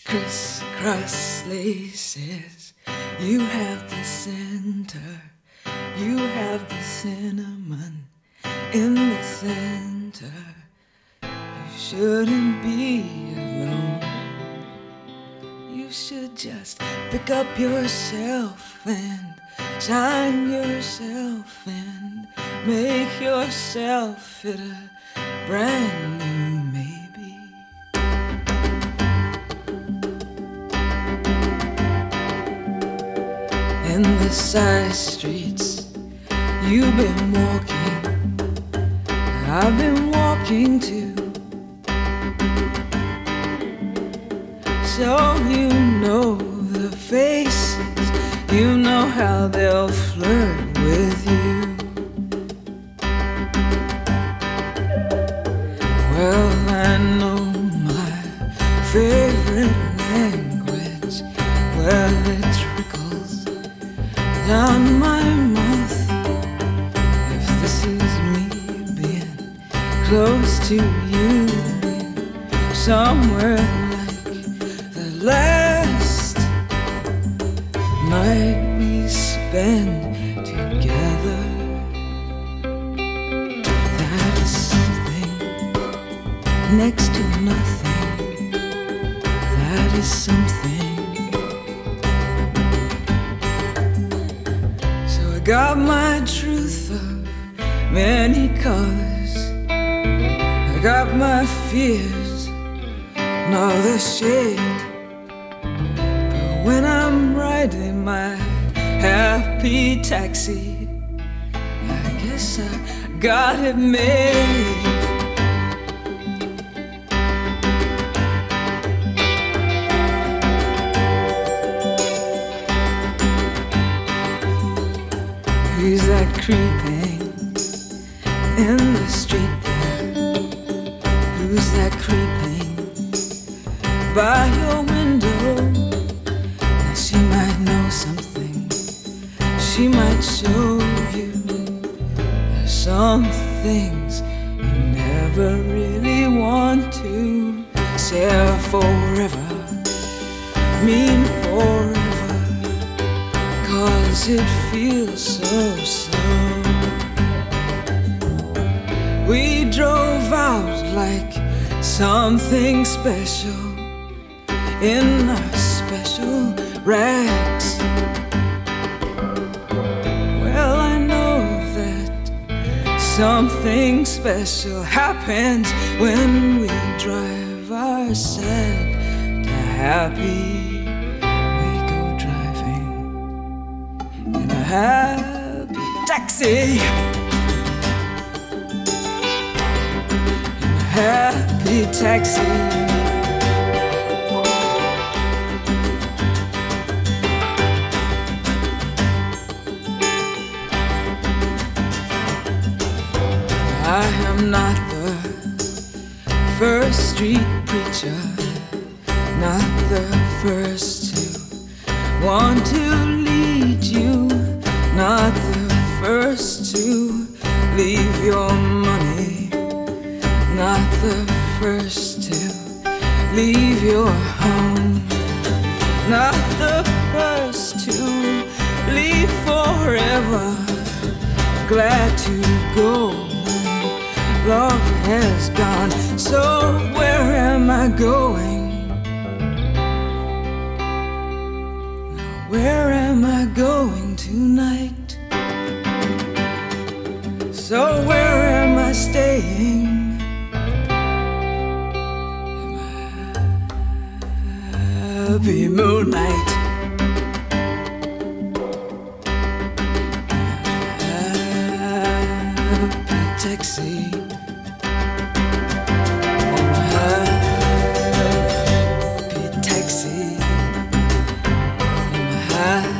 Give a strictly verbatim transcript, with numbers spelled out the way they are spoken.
crisscross laces. You have the center, you have the cinnamon in the center. You shouldn't be alone. You should just pick up yourself and shine yourself and make yourself fit a brand new maybe. In the side streets you've been walking, I've been walking too. So you know the faces, you know how they'll flirt with you. Well, I know my favorite language. Well, it trickles down my mouth. If this is me being close to you, being somewhere last night we spent together, that is something next to nothing. That is something. So I got my truth of many colors, I got my fears, another shade. When I'm riding my happy taxi, I guess I got it made. Who's that creeping in the street there? Who's that creeping by your window? She might know something, she might show you some things you never really want to share forever, mean forever, 'cause it feels so slow. We drove out like something special in our special rags. Well, I know that something special happens when we drive our sad to happy. We go driving in a happy taxi, in a happy taxi. I am not the first street preacher, not the first to want to lead you, not the first to leave your money, not the first to leave your home, not the first to leave forever, glad to go. Love has gone, so where am I going? Now where am I going tonight? So where am I staying? In my happy moonlight, happy taxi. Happy taxi in my